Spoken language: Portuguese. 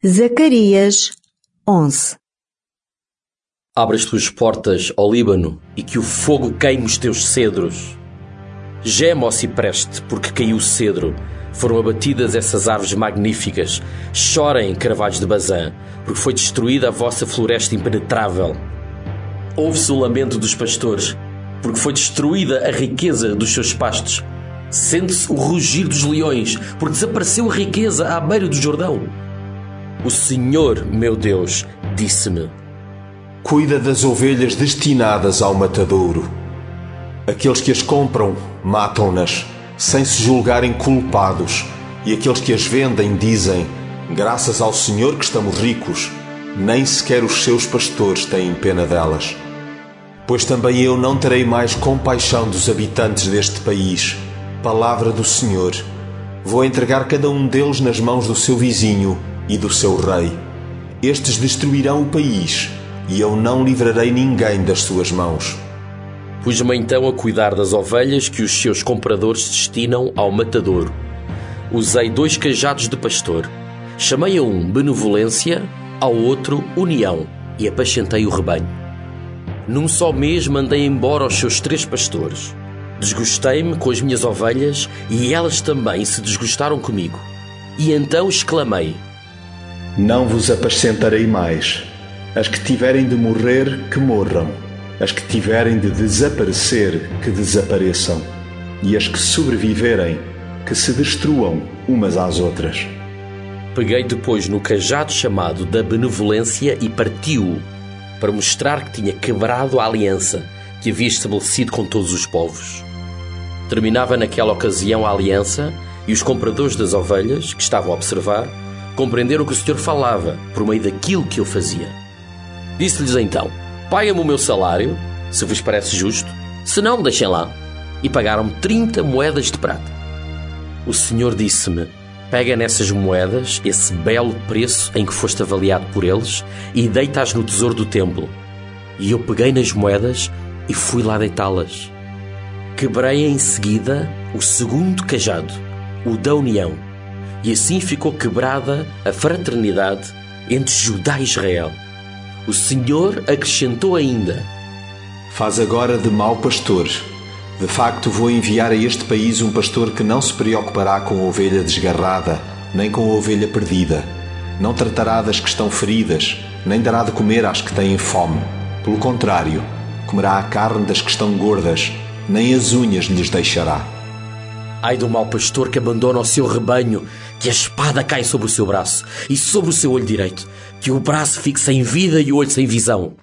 Zacarias 11. Abre as tuas portas, ó Líbano, e que o fogo queime os teus cedros. Geme, ó cipreste, porque caiu o cedro. Foram abatidas essas árvores magníficas. Chorem, carvalhos de Bazã, porque foi destruída a vossa floresta impenetrável. Ouve-se o lamento dos pastores, porque foi destruída a riqueza dos seus pastos. Sente-se o rugir dos leões, porque desapareceu a riqueza à beira do Jordão. O Senhor, meu Deus, disse-me: cuida das ovelhas destinadas ao matadouro. Aqueles que as compram, matam-nas, sem se julgarem culpados. E aqueles que as vendem dizem: graças ao Senhor que estamos ricos. Nem sequer os seus pastores têm pena delas. Pois também eu não terei mais compaixão dos habitantes deste país. Palavra do Senhor. Vou entregar cada um deles nas mãos do seu vizinho e do seu rei. Estes destruirão o país, e eu não livrarei ninguém das suas mãos. Pus-me então a cuidar das ovelhas que os seus compradores destinam ao matadouro. Usei 2 cajados de pastor. Chamei a um Benevolência, ao outro União, e apacentei o rebanho. Num só mês mandei embora os seus 3 pastores. Desgostei-me com as minhas ovelhas, e elas também se desgostaram comigo. E então exclamei: não vos apacentarei mais. As que tiverem de morrer, que morram. As que tiverem de desaparecer, que desapareçam. E as que sobreviverem, que se destruam umas às outras. Peguei depois no cajado chamado da Benevolência e parti-o, para mostrar que tinha quebrado a aliança que havia estabelecido com todos os povos. Terminava naquela ocasião a aliança, e os compradores das ovelhas, que estavam a observar, compreenderam que o Senhor falava por meio daquilo que eu fazia. Disse-lhes então: paguem-me o meu salário, se vos parece justo, se não, deixem lá. E pagaram-me 30 moedas de prata. O Senhor disse-me: pega nessas moedas, esse belo preço em que foste avaliado por eles, e deita-as no tesouro do templo. E eu peguei nas moedas e fui lá deitá-las. Quebrei em seguida o 2º cajado, o da união, e assim ficou quebrada a fraternidade entre Judá e Israel. O Senhor acrescentou ainda: faz agora de mau pastor. De facto vou enviar a este país um pastor que não se preocupará com a ovelha desgarrada, nem com a ovelha perdida. Não tratará das que estão feridas, nem dará de comer às que têm fome. Pelo contrário, comerá a carne das que estão gordas, nem as unhas lhes deixará. Ai do mau pastor que abandona o seu rebanho, que a espada cai sobre o seu braço e sobre o seu olho direito, que o braço fique sem vida e o olho sem visão.